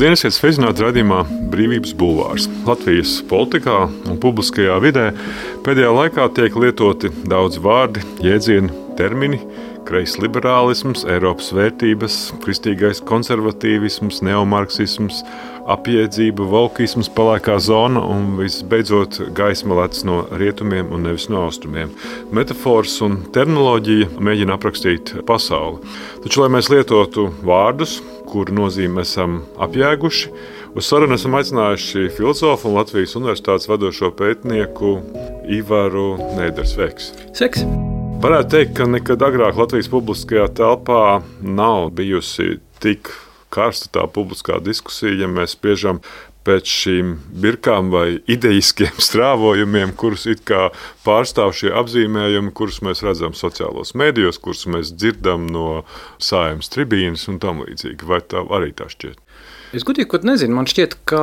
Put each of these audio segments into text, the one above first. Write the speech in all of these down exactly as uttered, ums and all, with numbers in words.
Labdien, esiet sveicināti raidījumā Brīvības bulvārs. Latvijas politikā un publiskajā vidē pēdējā laikā tiek lietoti daudz vārdi, jēdzieni, termini, kreis liberālisms, Eiropas vērtības, kristīgais konservatīvisms, neomarksisms, apjēdzība, volkisms, pelēkā zona un visbeidzot gaisma lec no rietumiem un nevis no austrumiem. Metafors un terminoloģija mēģina aprakstīt pasauli. Taču, lai mēs lietotu vārdus, kuru nozīmi esam apjēguši, uz sarunu esam aicinājuši filozofu un Latvijas Universitātes vadošo pētnieku Ivaru Nēderu. Sveiks! Sveiks! Varētu teikt, ka nekad agrāk Latvijas publiskajā telpā nav bijusi tik karsta tā publiskā diskusija, ja mēs spriežam pēc šīm birkām vai idejiskiem strāvojumiem, kurus it kā pārstāv šie apzīmējumi, kurus mēs redzam sociālos mēdījos, kurus mēs dzirdam no Saeimas tribīnes un tam līdzīgi. Vai tā arī tā šķiet? Es gudīgi, ko nezinu. Man šķiet, ka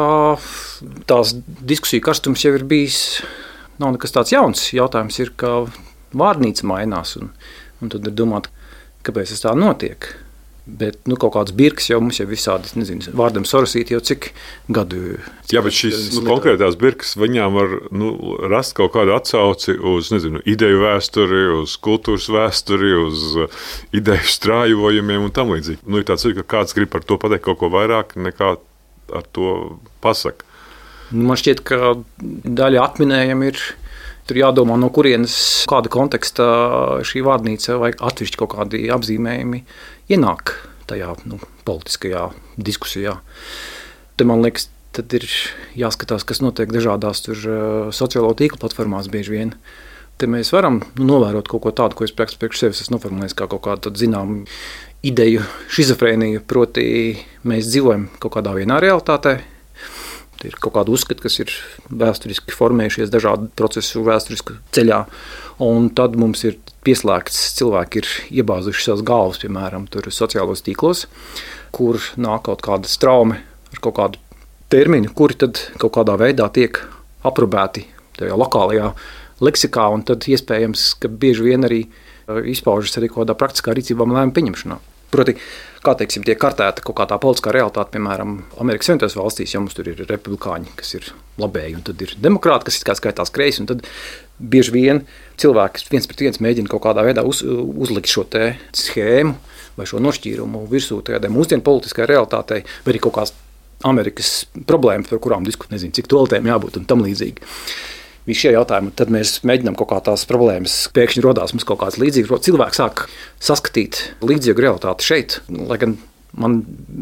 tās diskusiju karstums jau ir bijis, nav nekas tāds jauns. Jautājums ir, ka vārnīca mainās, un, un tad ir domāt, kāpēc tas tā notiek. Bet nu, kaut kāds birks jau mums jau visādi, nezinu, vārdam sorasīt jau cik gadu. Jā, bet šīs nu, konkrētās birkas, viņām var nu, rast kaut kādu atsauci uz, nezinu, ideju vēsturi, uz kultūras vēsturi, uz ideju strājojumiem un tam līdzīgi. Nu, ir tāds, ka kāds grib par to pateikt kaut ko vairāk nekā ar to pasaka. Nu, man šķiet, ka daļa atminējumi ir, tur jādomā, no kurienes, kāda konteksta šī vārnīca vai atsevišķi kaut kādi apzīmējumi ienāk tajā nu, politiskajā diskusijā. Te, man liekas, tad ir jāskatās, kas notiek dažādās tur sociālo tīklu platformās bieži vien. Te mēs varam nu, novērot kaut ko tādu, ko es priekš sevis esmu noformulējis kā kaut kādu zinām ideju šizofrēniju, proti mēs dzīvojam kaut kādā vienā realitātē. Te ir kaut kāda uzskata, kas ir vēsturiski formējušies dažādu procesu vēsturisku ceļā, un tad mums ir pieslēgts, cilvēki ir iebāzuši savas galvas, piemēram, tur sociālos tīklos, kur nāk kaut kāda straume ar kaut kādu terminu, kuri tad kaut kādā veidā tiek aprobēti tajā lokālajā leksikā, un tad iespējams, ka bieži vien arī izpaužas arī kaut kādā praktiskā rīcībā un lēmumu pieņemšanā. Proti, kā teiksim, tiek kartēta kaut kā tā politiskā realitāte, piemēram, Amerikas Savienotajās valstīs, ja mums tur ir republikāņi, kas ir labēji, un tad ir demokrāti, kas ir kā skaitās kreisi, un tad bieži vien cilvēki viens pret viens mēģina kaut kādā veidā uz, uzlikt šo te schēmu vai šo nošķīrumu virsū tādai mūsdienu politiskai realitātei, vai arī kaut kāds Amerikas problēmas, par kurām diskutēt, nezinu, cik toaletēm jābūt un tam līdzīgi. Visi šie jautājumi, tad mēs mēģinām kaut kā tās problēmas, pēkšņi rodās mums kaut kāds līdzīgs. Cilvēki sāk saskatīt līdzīgu realitāti šeit, lai gan man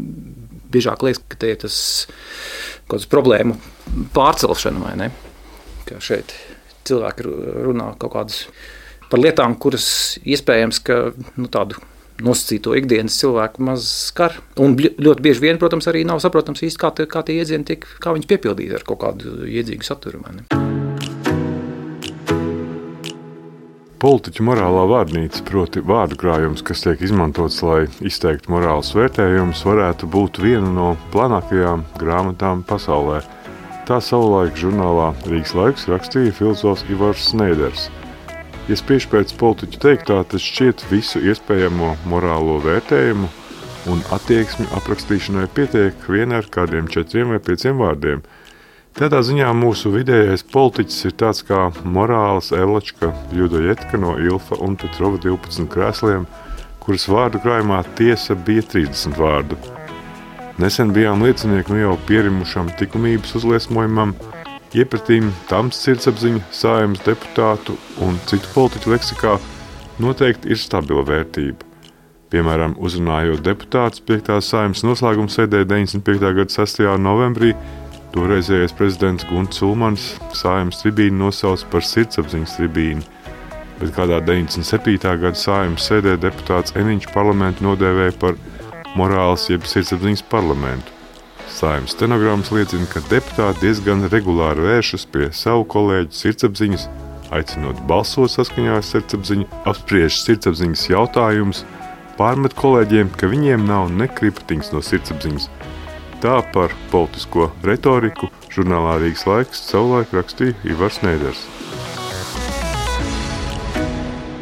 biežāk liekas, ka te ir tas kaut kāds problēmu pārcelšana, vai ne? Ka šeit cilvēki runā kaut kādas par lietām, kuras iespējams, ka nu, tādu nosacīto ikdienas cilvēku maz skar. Un ļoti bieži vien, protams, arī nav saprotams īsti, kā, kā tie iedzieni tiek, kā viņus piepildīt ar kaut kādu iedzīgu saturu, vai ne? Politiķu morālā vārnīca, proti vārdu krājums, kas tiek izmantots, lai izteiktu morālus vērtējumus, varētu būt viena no plānākajām grāmatām pasaulē. Tā savulaik žurnālā Rīgas laiks rakstīja filozofs Ivars Nēders. Ja spriež pēc politiķu teiktā, tas šķiet visu iespējamo morālo vērtējumu un attieksmi aprakstīšanai pietiek vien ar kādiem četriem vai pieciem vārdiem. Tādā ziņā mūsu vidējais politiķis ir tāds kā morāls Elačka Ļudojetka no Ilfa un Petrova divpadsmit krēsliem, kuras vārdu krājumā tiesa bija trīsdesmit vārdu. Nesen bijām liecinieki nu jau pierimušam likumības uzliesmojumam, iepratīm tams sirdsapziņa, Saeimas deputātu un citu politiķu leksikā noteikti ir stabila vērtība. Piemēram, uzrunājot deputātus piektās Saeimas noslēguma sēdē deviņdesmit piektā gada sestajā novembrī, toreizējais prezidents Gunts Ulmans Saeimas tribīni nosauc par sirdsapziņas tribīni, bet kādā deviņdesmit septītā gada Saeimas sēdē deputāts Eniņš parlamentu nodēvēja par morāls jeb sirdsapziņas parlamentu. Saeimas stenogrammas liecina, ka deputāti diezgan regulāri vēršas pie savu kolēģu sirdsapziņas, aicinot balsot saskaņā ar sirdsapziņu, apspriež sirdsapziņas jautājumus, pārmet kolēģiem, ka viņiem nav nekripatiņas no sirdsapziņas. Tā par politisko retoriku žurnālā Rīgas laiks savulaik rakstīja Ivars Nēders.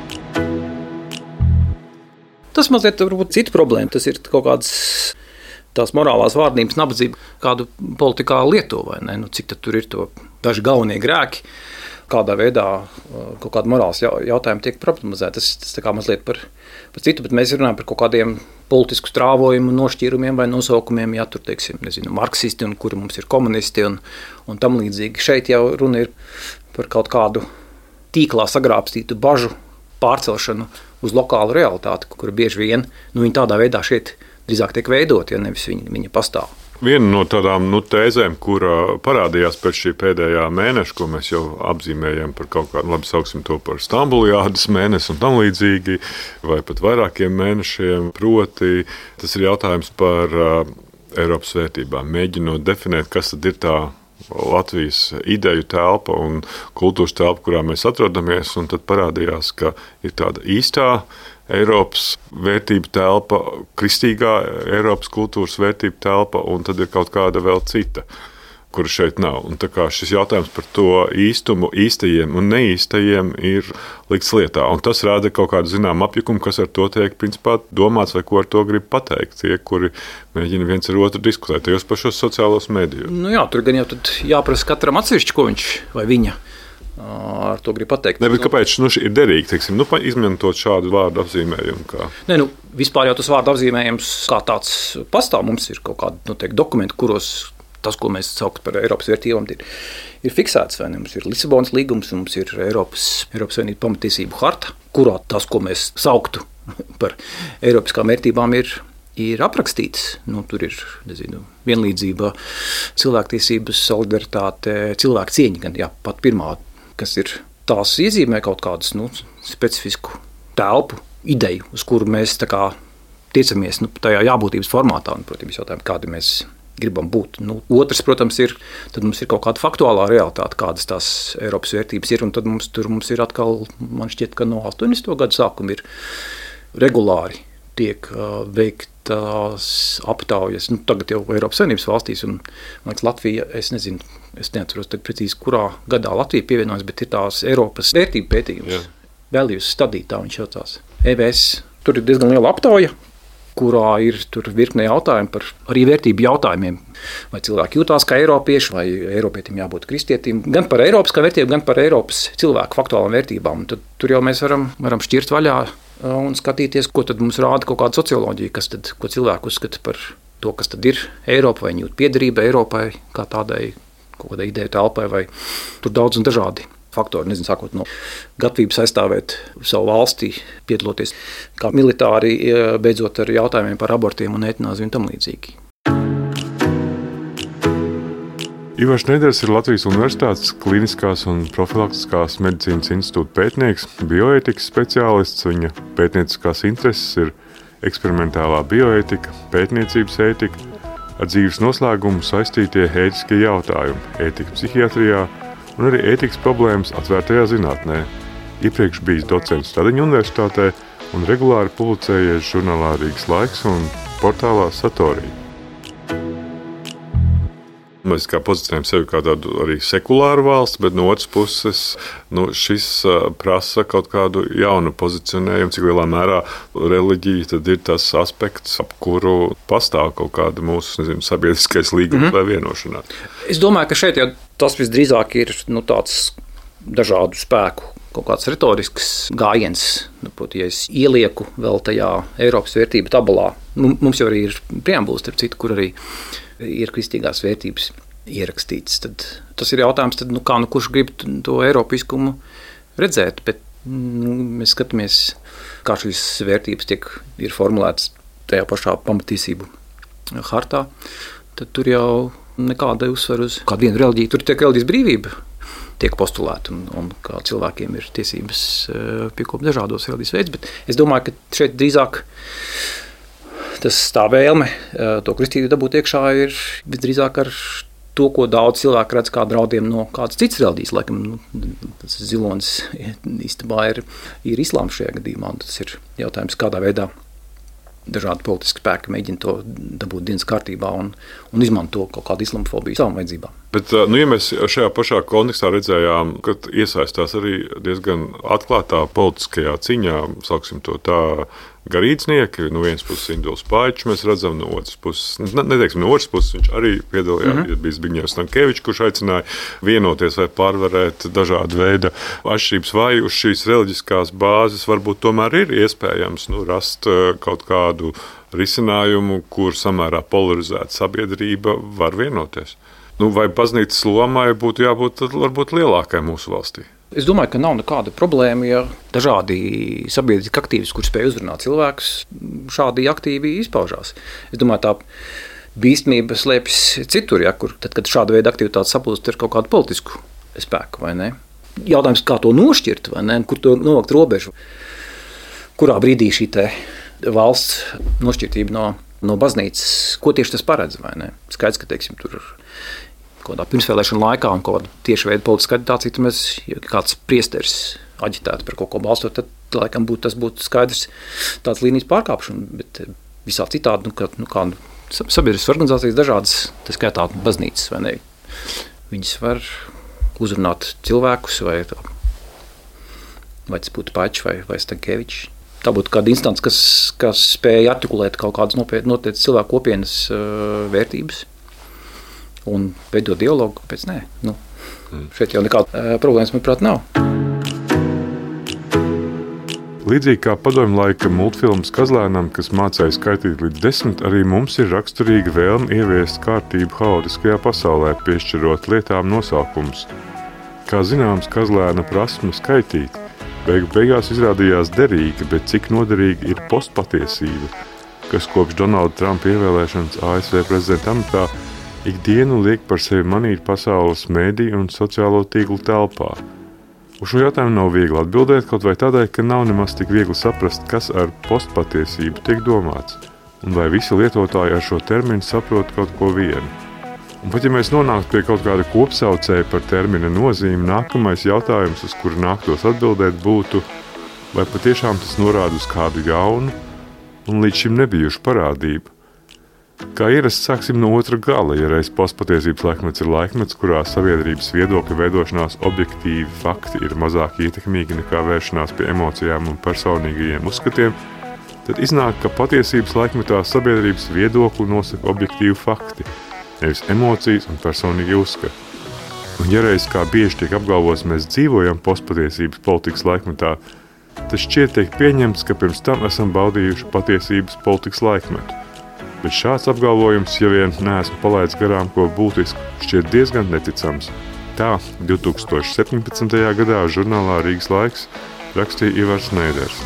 Tas mazliet varbūt cita problēma. Tas ir kaut kāds tās morālās vārdības nabadzība kādu politikā lieto, vai ne? Nu, cik tad tur ir to daži galvenie grēki, kādā veidā kaut kāda morāls jautājumi tiek problematizēti. Tas, tas tā kā mazliet par, par citu, bet mēs runājam par kaut kādiem politisku strāvojumu, nošķīrumiem vai nosaukumiem, ja tur, teiksim, nezinu, marksisti un kuri mums ir komunisti un, un tam līdzīgi. Šeit jau runa ir par kaut kādu tīklā sagrābstītu bažu pārcelšanu uz lokālu realitāti, kura bieži vien, nu, viņa tādā veidā šeit drīzāk tiek veidot, ja nevis viņa, viņa pastāv. Viena no tādām nu, tēzēm, kura parādījās pēc šī pēdējā mēneša, ko mēs jau apzīmējam par kaut kādu, labi sauksim to par Stambuljādas mēnesi un tam līdzīgi, vai pat vairākiem mēnešiem, proti tas ir jautājums par uh, Eiropas vērtībām, mēģinot definēt, kas tad ir tā Latvijas ideju telpa un kultūras telpa, kurā mēs atrodamies, un tad parādījās, ka ir tāda īstā Eiropas vērtība telpa, kristīgā Eiropas kultūras vērtība telpa, un tad ir kaut kāda vēl cita, kura šeit nav. Un tā kā šis jautājums par to īstumu, īstajiem un neīstajiem ir likts lietā, un tas rāda kaut kādu zinām apjukumu, kas ar to tiek principā domāts vai ko ar to grib pateikt tie, kuri mēģina viens ar otru diskutēt tajos pašos sociālos medijos. Nu jā, tur gan jau tad jāprasa katram atsevišķi, ko viņš vai viņa ar to grib pateikt. Ne, bet kāpēc nu, ir derīgi, teiksim, nu, izmantot šādu vārdu apzīmējumu? Kā? Ne, nu, vispār jau tas vārdu apzīmējums kā tāds pastāv. Mums ir kaut kādi noteikti dokumenti, kuros tas, ko mēs saucam par Eiropas vērtībām, ir, ir fiksēts. Vai ne? Mums ir Lisabonas līgums, mums ir Eiropas, Eiropas Savienības pamatiesību harta, kurā tas, ko mēs sauktu par eiropiskām vērtībām, ir ir aprakstīts. Nu, tur ir, nezinu, vienlīdzība, cilvēktiesības, solidaritāte, cilvēku cieņa, gan jā, pat pirmā, kas ir tās iezīmē kaut kādus nu, specifisku telpu, ideju, uz kuru mēs tā kā tiecamies nu, tajā jābūtības formātā. Un, protams, jautājumi, kādi mēs gribam būt. Nu, otrs, protams, ir, tad mums ir kaut kāda faktuālā realitāte, kādas tās Eiropas vērtības ir, un tad mums tur mums ir atkal, man šķiet, ka no astoņdesmito gadu sākuma ir regulāri tiek uh, veiktas aptaujas, nu, tagad jau Eiropas Savienības valstīs, un man liekas, Latvija, es nezinu, es neatceros precīzi, kurā gadā Latvija pievienojas, bet ir tās Eiropas vērtību pētījums. Yeah. Values study, tā viņš saucās. E V S, tur ir diezgan liela aptauja, kurā ir tur virkne jautājumu par arī vērtību jautājumiem. Vai cilvēki jūtās kā eiropieši, vai eiropietim jābūt kristietim. Gan par Eiropas kā vērtību, gan par Eiropas cilvēku faktuālām vērtībām. Tad tur jau mēs varam, varam šķirt vaļā un skatīties, ko tad mums rāda kaut kāda socioloģija, kas tad, ko cilvēku uzskata par to, kas tad ir Eiropa, vai jūt piederība Eiropai kā tādai kaut kādai ideju telpai, vai tur daudz un dažādi faktori, nezinu, sākot no gatavības aizstāvēt savu valsti, piedaloties kā militāri, beidzot ar jautājumiem par abortiem un eitanāziju un tam līdzīgi. Ivars Neders ir Latvijas Universitātes Kliniskās un profilaktiskās medicīnas institūta pētnieks, bioētikas speciālists. Viņa pētnieciskās intereses ir eksperimentālā bioētika, pētniecības ētika, ar dzīves noslēgumu saistītie ētiskie jautājumi, ētika psihiatrijā un arī ētikas problēmas atvērtajā zinātnē. Iepriekš bijis docents Stadiņu universitātē un regulāri publicējies žurnālā Rīgas laiks un portālā Satorija. Mēs kā pozicionējam sevi kā tādu arī sekulāru valsti, bet no otras puses nu, šis prasa kaut kādu jaunu pozicionējumu, cik lielā mērā reliģija tad ir tas aspekts, ap kuru pastāv kaut kāda mūsu nezinu, sabiedriskais līgums mm-hmm. vai vienošanās. Es domāju, ka šeit jau tas visdrīzāk ir nu, tāds dažādu spēku kaut kāds retorisks gājiens. Nu, proti, ja es ielieku vēl tajā Eiropas vērtību tabulā, mums jau arī ir preambulas, starp citu, kur arī ir kristīgās vērtības ierakstītas. Tad tas ir jautājums, tad, nu, kā nu kurš grib to eiropiskumu redzēt, bet nu, mēs skatāmies, kā šīs vērtības tiek, ir formulētas tajā pašā pamatiesību hartā, tad tur jau nekāda uzsver uz kādu vienu reliģiju. Tur tiek reliģijas brīvība tiek postulēta un, un kā cilvēkiem ir tiesības piekopt dažādos reliģijas veidus, bet es domāju, ka šeit drīzāk tas tā vēlme to kristību dabūt iekšā ir visdrīzāk ar to, ko daudz cilvēku redz kā draudiem no kādas citas reliģijas. Laikam, nu, tas zilonis īstenībā ir, ir islāms šajā gadījumā. Tas ir jautājums, kādā veidā dažādi politiski spēki mēģina to dabūt dienas kārtībā un, un izmanto kaut kādu islamofobiju savām vajadzībām. Bet, nu, ja mēs šajā pašā kontekstā redzējām, ka iesaistās arī diezgan atklātā politiskajā ciņā, sauksim to tā, garīdznieki, no vienas puses Induls Paičs, mēs redzam, no otras puses, neteiksim, no otras puses viņš arī piedalījās, mm -hmm. bija Zbigņevs Stankevičs, kurš aicināja vienoties vai pārvarēt dažādu veidu atšķirības, vai uz šīs reliģiskās bāzes varbūt tomēr ir iespējams nu, rast kaut kādu risinājumu, kur samērā polarizēta sabiedrība var vienoties. Nu, vai baznīcas lomai būtu jābūt varbūt lielākai mūsu valstī? Es domāju, ka nav nekāda problēma, ja dažādi sabiedriski aktīvisti, kurš spēj uzrunāt cilvēkus, šādi aktīvi izpaužās. Es domāju, tā bīstamība slēpjas citur, ja, kur tad, kad šāda veida aktivitāte saplūst ar kaut kādu politisku spēku, vai ne? Jautājums, kā to nošķirt, vai ne? Kur to novakt robežu? Kurā brīdī šī te valsts nošķirtība no, no baznīcas, ko tieši tas paredz, vai ne? Skaidrs, ka, teiksim, tur kādā pirmsvēlēšana laikā un kāda tieši veida politiska aģitācija, tad mēs, ja kāds priesteris aģitētu par kaut ko balstot, tad laikam būtu, tas būtu skaidrs tāds līnijas pārkāpšana, bet visā citādi, nu, kā, nu, kā sabiedriskas organizācijas dažādas, tā skaitā baznīcas, vai ne, viņas var uzrunāt cilvēkus, vai, vai tas būtu Paičs vai, vai Stankevičs. Tā būtu kāda instance, kas, kas spēja artikulēt kaut kādas nopietnas cilvēku kopienas uh, vērtības un veidot dialogu, kāpēc nē? Nu, šeit jau nekāda uh, problēmas, manuprāt, nav. Līdzīgi kā padomju laika multfilmas Kazlēnam, kas mācīja skaitīt līdz desmit, arī mums ir raksturīga vēlme ieviest kārtību haotiskajā pasaulē, piešķirot lietām nosaukumus. Kā zināms, Kazlēna prasme skaitīt beigu beigās izrādījās derīga, bet cik noderīga ir postpatiesība, kas kopš Donalda Trumpa ievēlēšanas A S V prezidenta amatā ikdienu liek par sevi manīt pasaules mēdīju un sociālo tīklu telpā. Uz šo jautājumu nav viegli atbildēt, kaut vai tādēļ, ka nav nemaz tik viegli saprast, kas ar postpatiesību tiek domāts, un vai visi lietotāji ar šo terminu saprot kaut ko vienu. Un pat ja mēs nonāktu pie kaut kāda kopsaucēja par termina nozīmi, nākamais jautājums, uz kuru nāktos atbildēt, būtu, vai patiešām tas norāda uz kādu jaunu un līdz šim nebijušu parādību. Kā ierasts, sāksim no otra gala, ja reiz postpatiesības laikmets ir laikmets, kurā sabiedrības viedokļa veidošanās objektīvi fakti ir mazāk ietekmīgi nekā vēršanās pie emocijām un personīgajiem uzskatiem, tad iznāk, ka patiesības laikmetā sabiedrības viedokli nosaka objektīvi fakti, nevis emocijas un personīgi uzskati. Un ja reiz kā bieži tiek apgalvots, mēs dzīvojam postpatiesības politikas laikmetā, tad šķiet tiek pieņemts, ka pirms tam esam baudījuši patiesības politikas laikmetu. Bet šāds apgalvojums, ja vien neesmu palaidis garām ko būtisku, šķiet diezgan neticams. Tā divtūkstoš septiņpadsmitajā gadā žurnālā Rīgas laiks rakstīja Ivars Neiders.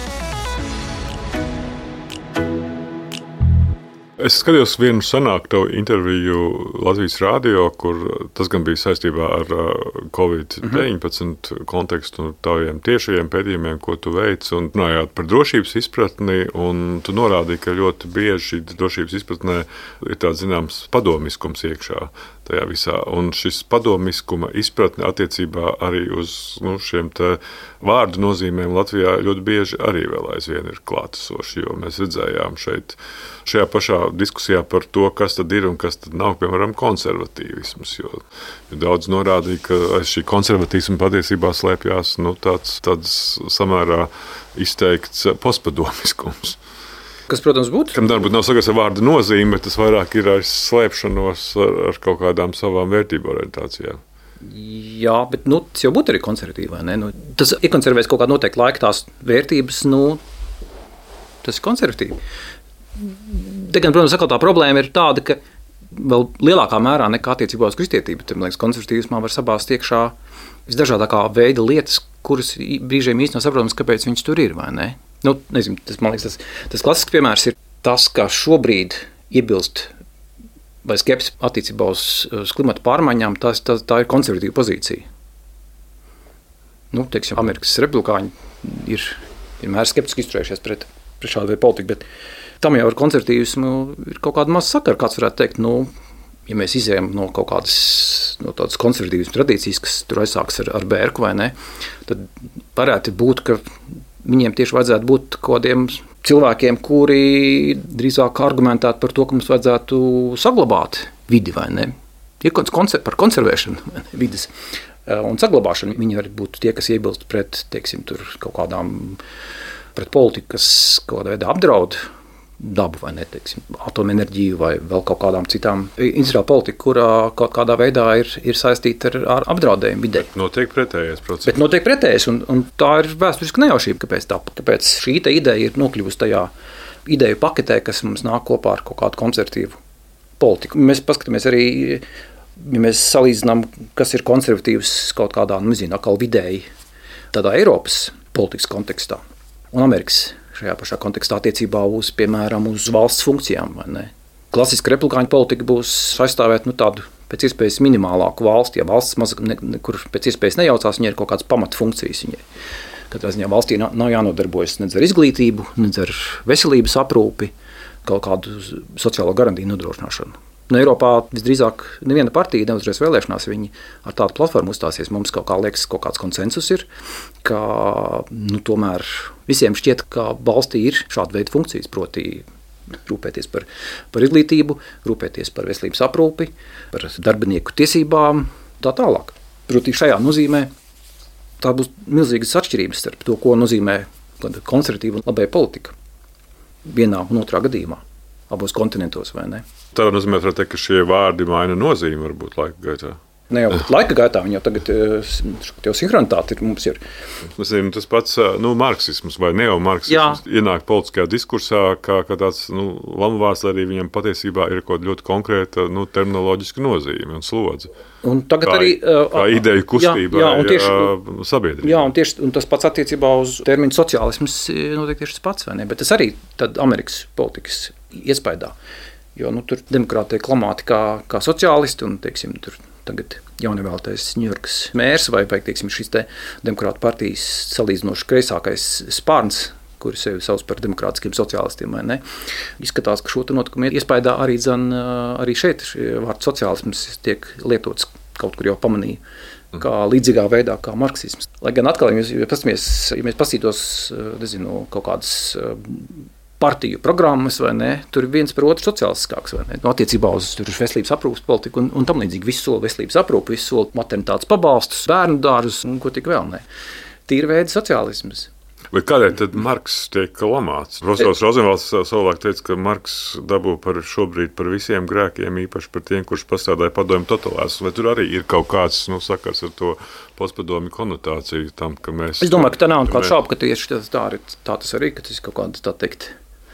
Es skatījos vienu senāku interviju Latvijas radio, kur tas gan bija saistībā ar covid deviņpadsmit mm-hmm. kontekstu un taviem tiešajiem pētījumiem, ko tu veici, un runājāt par drošības izpratni, un tu norādīji, ka ļoti bieži šī drošības izpratnē ir tāds zināms padomiskums iekšā tajā visā, un šis padomiskuma izpratne attiecībā arī uz nu, šiem te vārdu nozīmēm Latvijā ļoti bieži arī vēl aizvien ir klātesoši, jo mēs redzējām šeit šajā pašā diskusijā par to, kas tad ir un kas tad nav, piemēram, konservatīvisms, jo, jo daudz norādīja, ka aiz šī konservatīvisma patiesībā slēpjās nu, tāds, tāds samērā izteikts postpadomiskums. Kas, protams, būtu? Kam varbūt nav sakars ar vārdu nozīme, bet tas vairāk ir aiz slēpšanos ar, ar kaut kādām savām vērtību orientācijām. Jā, bet nu, tas jau būtu arī konservatīvi, vai ne? Nu, tas iekonservēs kaut kādu noteiktu laiku tās vērtības, nu, tas ir konservatīvi. Te gan, protams, tā problēma ir tāda, ka vēl lielākā mērā nekā attiecībā uz kristietību, tad, man liekas, konservatīvismā var sabāzt iekšā visdažādākā veida lietas, kuras brīžiem īsti nav saprotams, kāpēc viņas tur ir, vai ne? Nu, nezinu, tas, man liekas, tas, tas klasisks piemērs ir tas, ka šobrīd iebilst vai skepsis attiecībā uz, uz klimata pārmaiņām, tas, tā, tā ir konservatīva pozīcija. Nu, teiksim, Amerikas republikāņi ir vienmēr skeptiski izturējušies pret, pret šādu veidu politiku, bet tam jau ar konservatīvismu ir kaut kāda maza sakara. Kāds varētu teikt, nu, ja mēs izējām no kaut kādas no tādas konservatīvismu tradīcijas, kas tur aizsāks ar, ar Bērku vai ne, tad varētu būt, ka viņiem tieši vajadzētu būt kādiem cilvēkiem, kuri drīzāk argumentētu par to, ka mums vajadzētu saglabāt vidi vai ne. ir koncer, par konservēšanu vidas un saglabāšanu. Viņi var būt tie, kas iebilst pret, teiksim, tur kaut kādām, pret politiku, kas kaut kādā veidā apdraud dabu vai ne, teiksim, atomenerģiju vai vēl kaut kādām citām industriāla politika, kurā kaut kādā veidā ir, ir saistīta ar, ar apdraudējumu videi. Notiek pretējais process. Bet notiek pretējais, un, un tā ir vēsturiska nejaušība, kāpēc tā, kāpēc šī ideja ir nokļuvusi tajā ideju paketē, kas mums nāk kopā ar kaut kādu konservatīvu politiku. Mēs paskatāmies arī, ja mēs salīdzinām, kas ir konservatīvs kaut kādā, nu, nezinu, atkal vidēji tādā Eiropas politikas kontekstā un Amerikas šajā pašā kontekstā attiecībā uz, piemēram, uz valsts funkcijām. Vai ne? Klasiska republikāņu politika būs aizstāvēt nu, tādu pēc iespējas minimālāku valsti. Ja valsts maz, ne, kur pēc iespējas nejaucās, viņai ir kaut kādas pamatfunkcijas. Viņai. Katrā ziņā valstī nav, nav jānodarbojas nedz ar izglītību, nedz ar veselības aprūpi, kaut kādu sociālo garantiju nodrošināšanu. No Eiropā visdrīzāk neviena partija neuzreiz vēlēšanās, viņi ar tādu platformu uzstāsies. Mums kaut kā liekas, kaut kāds konsensus ir, ka nu, tomēr visiem šķiet, ka valstī ir šāda veida funkcijas, proti rūpēties par, par izglītību, rūpēties par veselības aprūpi, par darbinieku tiesībām, tā tālāk. Proti šajā nozīmē tā būs milzīgas atšķirības starp to, ko nozīmē konservatīva un labēja politika vienā un otrā gadījumā, abos kontinentos, vai ne? Tā nozīmē, teikt, ka šie vārdi maina nozīmi varbūt laika gaitā. Ne jau laika gaitā, viņi jau tagad jau sinhronitāti ir mums ir. Mēs zinām, tas pats nu, marksisms vai neomarksisms ienāk politiskajā diskursā kā, kā tāds nu, lamuvārds, arī viņam patiesībā ir kaut ļoti konkrēta nu, terminoloģiska nozīme un slodze. Un tagad kā, arī kā ideju kustība jā, jā, un tieši, sabiedrībā. Jā, un, tieši, un tas pats attiecībā uz terminu sociālisms noteikti tieši tas pats, vai ne? Bet tas arī tad Amerikas politikas iespaidā. Jo nu, tur demokrāti tiek klamāti kā, kā sociālisti, un teiksim, tur tagad jaunievēltais Ņujorkas mērs vai, vai teiksim, šis te demokrātu partijas salīdzinoši kreisākais spārns, kuri sevi sauc par demokrātiskiem sociālistiem. Vai ne? Izskatās, ka šo notikumu iespaidā arī, zan, arī šeit vārds sociālisms tiek lietots kaut kur jau pamanīja. Kā līdzīgā veidā, kā marksisms. Lai gan atkal, ja mēs, ja mēs pasītos, nezinu, kaut kādas partiju programmas, vai ne, tur viens par otru sociālistiskāks, vai ne, no attiecībā uz veselības aprūpas politiku un, un tam līdzīgi. Visu soli veselības aprūpu, visu soli maternitātes pabalstus, bērnu dārzus un ko tik vēl, ne. Tīra veida sociālisms. Bet kādēļ tad Marks tiek lamāts? Profesors Rozenvalds savulaik teica, ka Marks dabū par šobrīd par visiem grēkiem, īpaši par tiem, kurš pastrādāja padomju totalitātes. Vai tur arī ir kaut kāds nu, sakars ar to postpadomju konotāciju tam, ka mēs... Es domāju, ka tā nav kāda šauba, ka tieši tā, tā tas arī, ka tas ir kaut kāda, tā teikt,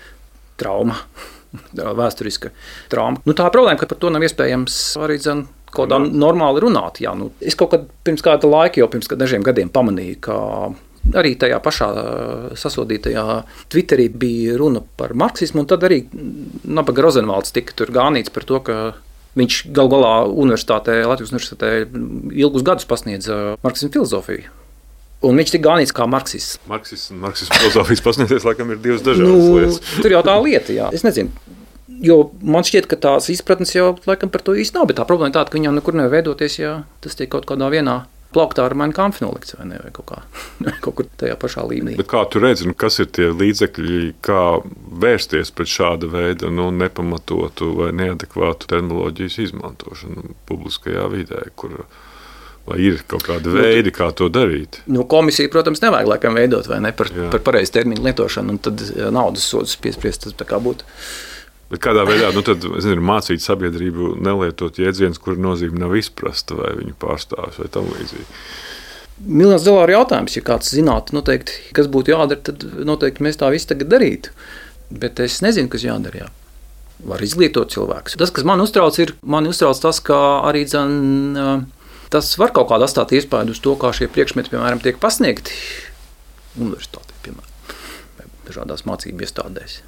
trauma, vēsturiska trauma. Nu, tā problēma, ka par to nav iespējams arī zin, kaut kā normāli runāt. Jā, nu, es kaut kad pirms kāda laika, jau pirms dažiem gadiem pamanīju, ka arī tajā pašā sasodītajā Twitterī bija runa par marksismu, un tad arī Nabaga Rozenvalds tika tur gānīts par to, ka viņš gal galā universitātē, Latvijas universitātē ilgus gadus pasniedza marksismu filozofiju. Un viņš tika gānīts kā marksists. Marksismu un marksismu filozofijas pasniedzējs laikam ir divas dažādas nu, lietas. Tur jau tā lieta, jā. Es nezinu, jo man šķiet, ka tās izpratnes jau laikam par to īsti nav, bet tā problēma tāda, ka viņam nekur nevar veidoties, ja tas tiek kaut kādā vienā plauktā ar Mein Kampf nolikts, vai ne, vai kaut kā, kaut kur tajā pašā līmenī. Bet kā tu redzi, kas ir tie līdzekļi, kā vērsties pret šāda veida nu, nepamatotu vai neadekvātu terminoloģijas izmantošanu publiskajā vidē, kur vai ir kaut kādi veidi, kā to darīt? Nu, komisija, protams, nevajag laikam veidot, vai ne, par, par pareizu terminu lietošanu, un tad naudas sodus piespriest, tas tā kā būtu. Bet kādā veidā nu, tad, zinu, mācīt sabiedrību nelietot jēdzienus, kuru nozīme nav izprasta, vai viņu pārstāvis, vai tam līdzīgi? Miljonus dolāru jautājums, ja kāds zinātu, noteikti, kas būtu jādara, tad noteikti mēs tā visu tagad darītu. Bet es nezinu, kas jādara, jā. Var izglītot cilvēkus. Tas, kas man uztrauc, ir, man uztrauc tas, ka arī, zin, tas var kaut kādā atstāt iespēju uz to, kā šie priekšmeti, piemēram, tiek pasniegti universitātē, piemēram, vai dažādās mācību iestādēs.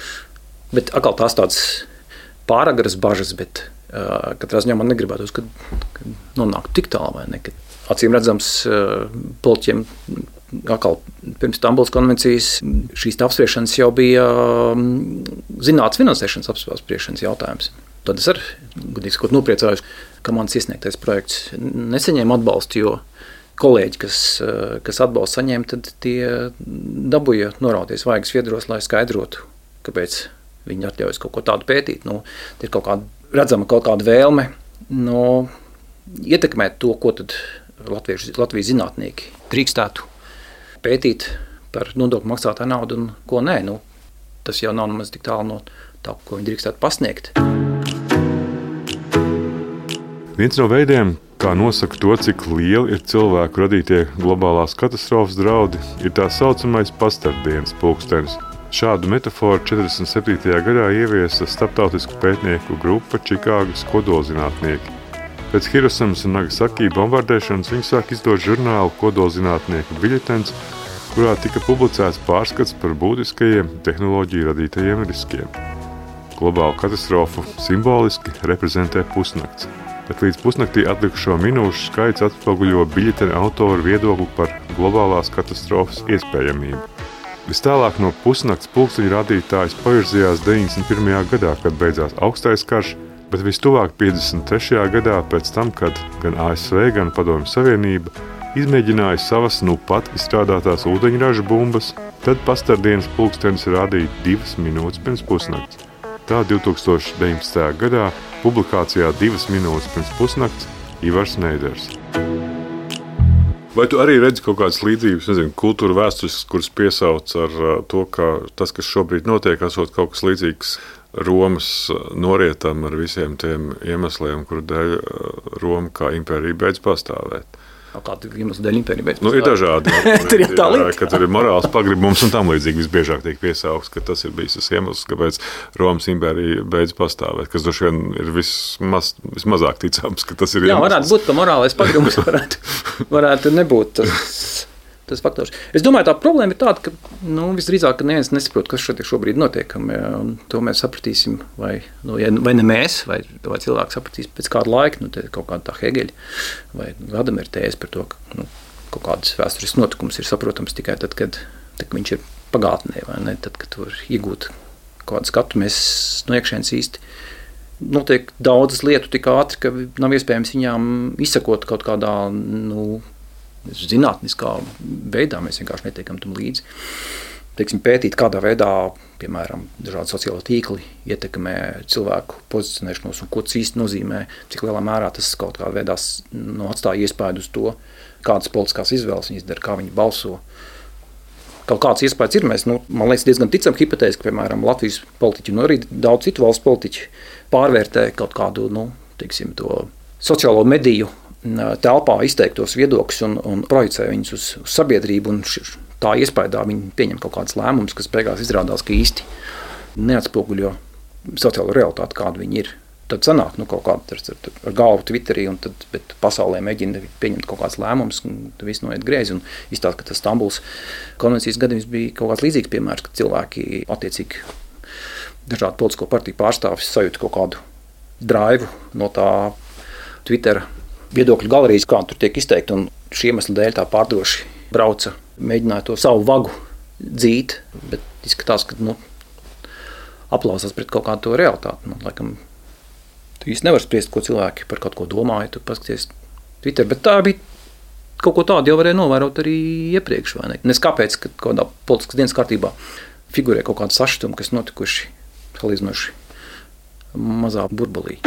Bet atkal tās tādas pāragras bažas, bet uh, katrā ziņā man negribētos, kad, kad nonāktu tik tālu, vai ne, kad acīm redzams uh, politiķiem atkal pirms Stambulas konvencijas šīs apspriešanas jau bija um, zinātnes finansēšanas apspriešanas jautājums. Tad es arī, godīgi sakot, nopriecājos, ka mans iesniegtais projekts nesaņēma atbalstu, jo kolēģi, kas, kas atbalstu saņēma, tad tie dabūja norauties vaigas viedros, lai skaidrotu, kāpēc viņi atļaujas kaut ko tādu pētīt. Nu, ir kaut kāda redzama kaut kāda vēlme no, ietekmēt to, ko tad Latviešu, Latvijas zinātnieki drīkstētu pētīt par nodokļu maksātāju naudu un ko nē. Nu, tas jau nav nemaz tik tālu no tā, ko viņi drīkstētu pasniegt. Viens no veidiem, kā nosaka to, cik lieli ir cilvēku radītie globālās katastrofas draudi, ir tā saucamais pastardienas pulkstenis. Šādu metaforu četrdesmit septītajā gadā ieviesa starptautisku pētnieku grupa Čikāgas kodolzinātnieki. Pēc Hirošimas un Nagasaki bombardēšanas viņi sāk izdot žurnālu Kodolzinātnieku biļetens, kurā tika publicēts pārskats par būtiskajiem tehnoloģiju radītajiem riskiem. Globālu katastrofu simboliski reprezentē pusnakts, bet līdz pusnaktī atlikušo minūšu skaits atspoguļo biļetena autoru viedokli par globālās katastrofas iespējamību. Vistālāk no pusnakts pulksteņa rādītājs pavirzījās deviņdesmit pirmajā gadā, kad beidzās augstais karš, bet vistuvāk piecdesmit trešajā gadā pēc tam, kad gan A S V, gan Padomju Savienība izmēģināja savas nu pat izstrādātās ūdeņraža bumbas, tad pastardienas pulkstenis rādīja divas minūtes pirms pusnakts. Tā divtūkstoš deviņpadsmitajā gadā publikācijā divas minūtes pirms pusnakts Ivars Neiders. Vai tu arī redzi kaut kādas līdzības, nezinu, kultūra vēsturiskas, kuras piesauc ar to, ka tas, kas šobrīd notiek, esot kaut kas līdzīgs Romas norietam ar visiem tiem iemesliem, kuru dēļ Roma kā impērija beidz pastāvēt? Kādu iemeslu dēļ impērija beidz pastāvēt? Nu, ir dažādi. Tur ir tā lieta. Ka tur ir morāls pagribums un tam līdzīgi visbiežāk tiek piesaukts, ka tas ir bijis tas iemesls, kāpēc Romas impērija beidz pastāvēt, kas droši vien ir vismaz, vismazāk ticams, ka tas ir Jā, iemesls. varētu būt, ka morālais pagribums varētu, varētu nebūt tas, tas faktors. Es domāju, tā problēma ir tāda, ka nu, visdrīzāk, ka neviens nesaprot, kas šeit šobrīd notiek, un to mēs sapratīsim, vai, nu, vai ne mēs, vai, vai cilvēki sapratīs pēc kāda laika, nu, te kaut kāda tā Hegeļa vai Gadamera tēze par to, ka nu, kaut kādas vēsturiskas notikums ir saprotams tikai tad, kad, tad, kad viņš ir pagātnē, vai ne, tad, kad tu var iegūt kādu skatu, mēs no iekšienes īsti notiek daudzas lietu tik ātri, ka nav iespējams viņām izsakot kaut kādā, nu, zinātniskā veidā, mēs vienkārši netiekam tam līdzi. Teiksim, pētīt, kādā veidā, piemēram, dažādi sociāli tīkli ietekmē cilvēku pozicionēšanos un ko tas īsti nozīmē, cik lielā mērā tas kaut kādā veidā nu, atstāja iespēju uz to, kādas politiskās izvēles viņi izdara, kā viņi balso. Kaut kāds iespējas ir, mēs, nu, man liekas, diezgan ticam hipotēzi, ka, piemēram, Latvijas politiķi un arī daudz citu valstu politiķi pārvērtē kaut kādu, nu, teiksim, to sociālo mediju telpā izteiktos viedokļus un, un projicē viņus uz, uz sabiedrību, un š, tā iespējā viņi pieņem kaut kādas lēmumus, kas beigās izrādās, ka īsti neatspoguļo sociālo realitāti, kāda viņi ir. Tad sanāk nu, kaut kāda ar, ar, ar galvu Twitterī, un tad, bet pasaulē mēģina pieņemt kaut kādas lēmumus, un tad viss noiet greizi. Un izstāst, ka tas Stambulas konvencijas gadījums bija kaut kāds līdzīgs piemērs, ka cilvēki attiecīgi dažādu politisko partiju pārstāvis sajūta kaut kādu draivu no tā Twittera viedokļu galerijas, kā tur tiek izteikti, un šī iemesla dēļ tā pārdroši brauca, mēģināja to savu vagu dzīt, bet izskatās, ka nu, aplausās pret kaut kādu to realitāti. Nu, laikam, tu īsti nevar spriest, ko cilvēki par kaut ko domā, ja tu paskaties Twitter, bet tā bija kaut ko tādu jau varēja novērot arī iepriekš, vai ne? Nes kāpēc, ka kaut kādā politiskas dienas kārtībā figurē kaut kāda sašutuma, kas notikuši salīdzinoši mazā burbulī.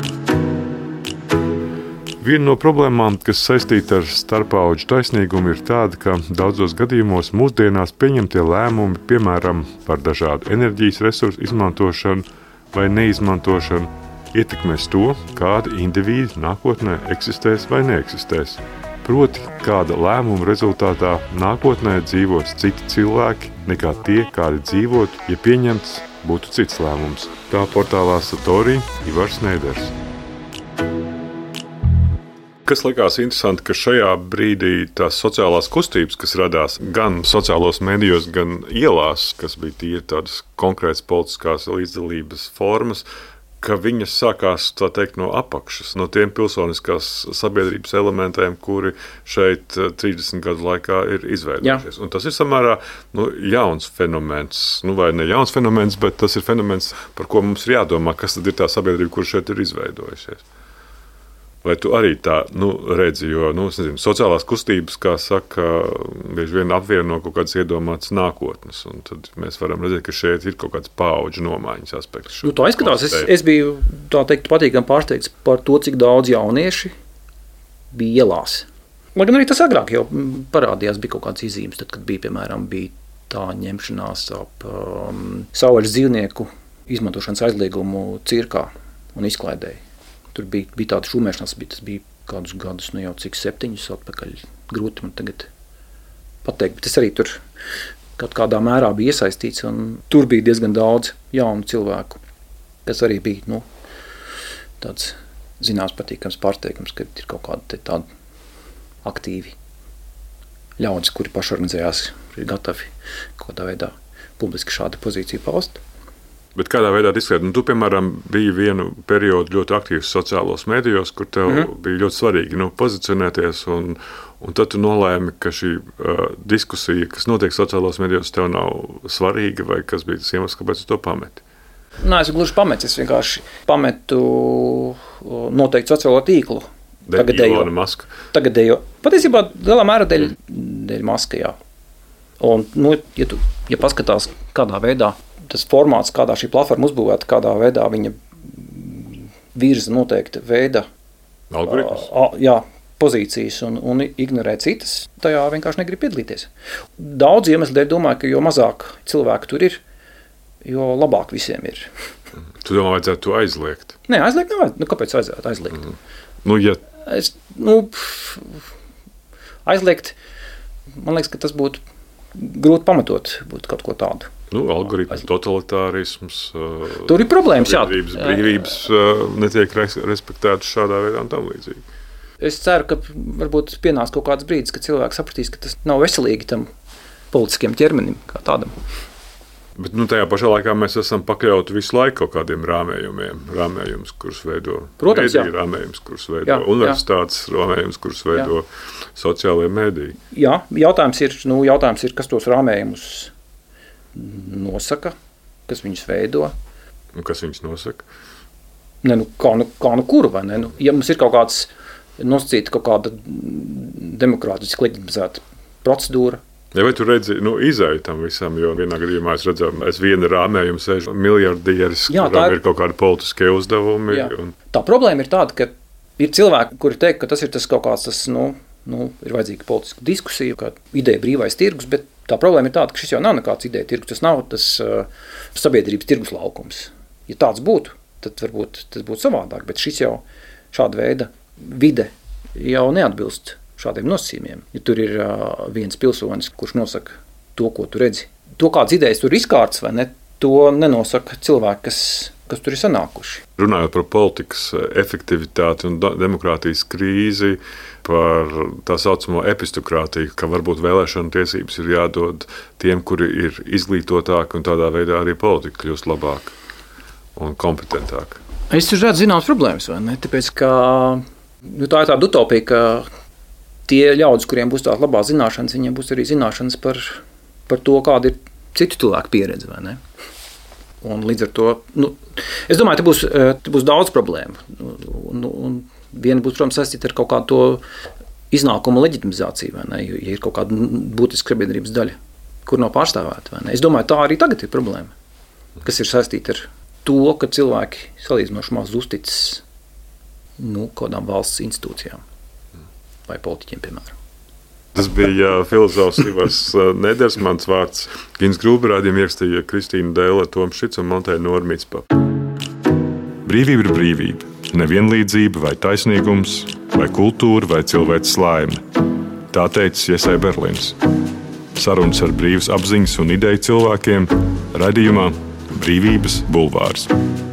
Viena no problēmām, kas saistīta ar starppaudžu taisnīgumu, ir tāda, ka daudzos gadījumos mūsdienās pieņemtie lēmumi, piemēram, par dažādu enerģijas resursu izmantošanu vai neizmantošanu, ietekmēs to, kādi indivīdi nākotnē eksistēs vai neeksistēs. Proti, kāda lēmuma rezultātā nākotnē dzīvos citi cilvēki nekā tie, kādi dzīvotu, ja pieņemts būtu cits lēmums. Tā portālā Satori Ivars Neiders. Kas likās interesanti, ka šajā brīdī tās sociālās kustības, kas radās gan sociālos medijos, gan ielās, kas bija tie tādas konkrētas politiskās līdzdalības formas, ka viņas sākās, tā teikt, no apakšas, no tiem pilsoniskās sabiedrības elementiem, kuri šeit trīsdesmit gadu laikā ir izveidojušies. Jā. Un tas ir samērā nu, jauns fenomens, nu vai ne jauns fenomens, bet tas ir fenomens, par ko mums ir jādomā, kas tad ir tā sabiedrība, kur šeit ir izveidojusies. Vai tu arī tā nu, redzi, jo nu, nezinu, sociālās kustības, kā saka, bieži vien apvieno kaut kādas iedomātas nākotnes. Tad mēs varam redzēt, ka šeit ir kaut kāds paudžu nomaiņas aspekts. Nu, tā izskatās. Es, es biju tā teikt, patīkami pārsteigts par to, cik daudz jaunieši bija ielās. Lai gan arī tas agrāk jau parādījās, bija kaut kādas izzīmes, tad, kad bija, piemēram, bija tā ņemšanās ap um, savvaļas dzīvnieku izmantošanas aizliegumu cirkā un izklaidēji. Tur bija, bija tāda šūmēšanās, bija, tas bija kādus gadus, nu jau cik septiņus atpakaļ. Grūti man tagad pateikt, bet es arī tur kaut kādā mērā biju iesaistīts, un tur bija diezgan daudz jaunu cilvēku, kas arī bija, nu, tāds zināms patīkams pārsteigums, ka ir kaut kādi tādi aktīvi ļaudis, kuri pašorganizējās, ir gatavi kaut kādā veidā publiski šādu pozīciju paust. Bet kādā veidā izskatās? Nu, tu, piemēram, biji vienu periodu ļoti aktīvs sociālos medijos, kur tev mm-hmm. bija ļoti svarīgi nu, pozicionēties, un, un tad tu nolēmi, ka šī uh, diskusija, kas notiek sociālos medijos, tev nav svarīga, vai kas bija tas iemesls, kāpēc tu to pameti? Nē, es gluži pametu, es vienkārši pametu noteikti sociālo tīklu. Tagadējo. Tagadējo. Patiesībā lielā mērā dēļ, dēļ Maska, jā. Un, nu, ja tu ja paskatās, kādā veidā tas formāts, kādā šī platforma uzbūvēta, kādā veidā viņa virza noteikta veida algoritmus. Jā, pozīcijas un, un ignorē citas, tajā vienkārši negrib piedalīties. Daudz iemeslu dēļ domāju, ka jo mazāk cilvēku tur ir, jo labāk visiem ir. Tu domā, vajadzētu to aizliegt? Nē, aizliegt nav. Nu, kāpēc vajadzētu aizliegt? Mm. Nu, ja... es, nu, aizliegt, man liekas, ka tas būtu grūti pamatot, būtu kaut ko tādu. Nu, algoritms, totalitārisms, tur ir problēmas, jā. Brīvības, brīvības netiek respektētas šādā veidā un tam līdzīgi. Es ceru, ka varbūt pienāks kaut kāds brīdis, kad cilvēks sapratīs, ka tas nav veselīgi tam politiskiem ķermenim kā tādam. Bet nu, tajā pašā laikā mēs esam pakļauti visu laiku kaut kādiem rāmējumiem. Rāmējums, kurus veido Protams, mēdī, rāmējums, kurus veido jā, universitātes, jā. Rāmējums, kurus veido jā. Sociālajie mēdī. Jā, jautājums ir, nu, jautājums ir, kas tos rāmējumus nosaka, kas viņus veido. Un kas viņus nosaka? Ne, nu, kā, nu, kā nu kuru, vai ne? Nu, ja mums ir kaut kāds nosacīta kaut kāda demokrātiski leģitimizēta procedūra. Ja vai tu redzi, nu, izēju tam visam, jo vienā gadījumā es redzēju, es viena rāmējuma sēžu miljardieris, jā, kurām ir, ir kaut kādi politiskie uzdevumi. Un... Tā problēma ir tāda, ka ir cilvēki, kuri teikt, ka tas ir tas kaut kāds, tas, nu, nu, ir vajadzīga politiska diskusija, kā ideja brīvais tirgus, bet tā problēma ir tāda, ka šis jau nav nekāds ideja tirgus, tas nav tas uh, sabiedrības tirgus laukums. Ja tāds būtu, tad varbūt tas būtu savādāk, bet šis jau šāda veida vide jau neatbilst šādiem nosacījumiem. Ja tur ir uh, viens pilsonis, kurš nosaka to, ko tu redzi. To, kādas idejas tur izkārts vai ne, to nenosaka cilvēki, kas, kas tur ir sanākuši. Runājot par politikas efektivitāti un demokrātijas krīzi, par tā saucamo epistokrātiju, ka varbūt vēlēšanu tiesības ir jādod tiem, kuri ir izglītotāki un tādā veidā arī politika kļūst labāk un kompetentāk. Es tur redzu zināmas problēmas, vai ne? Tāpēc, ka nu, tā ir tāda utopija, ka tie ļaudis, kuriem būs tādas labās zināšanas, viņiem būs arī zināšanas par, par to, kāda ir citu cilvēku pieredze, vai ne? Un līdz ar to, nu, es domāju, te būs, te būs daudz problēmu. Un, un viena būs, protams, saistīta ar kaut kādu to iznākumu leģitimizāciju, vai ne? Ja ir kaut kāda būtiska sabiedrības daļa, kur nav pārstāvēta, vai ne? Es domāju, tā arī tagad ir problēma, kas ir saistīta ar to, ka cilvēki salīdzinoši maz uzticas nu, kādām valsts institūcijām. Vai politiķiem, piemēram. Tas bija filozofs Ivars Neders, mans vārds Gins Grūbe, raidījumu ierakstīja Kristīna Dēle, Toms Šits un Monteja Normītspa. Brīvība ir brīvība. Nevienlīdzība vai taisnīgums, vai kultūra, vai cilvēks laime. Tā teica Iesai Berlins. Sarunas ar brīvas apziņas un ideju cilvēkiem raidījumā Brīvības bulvārs.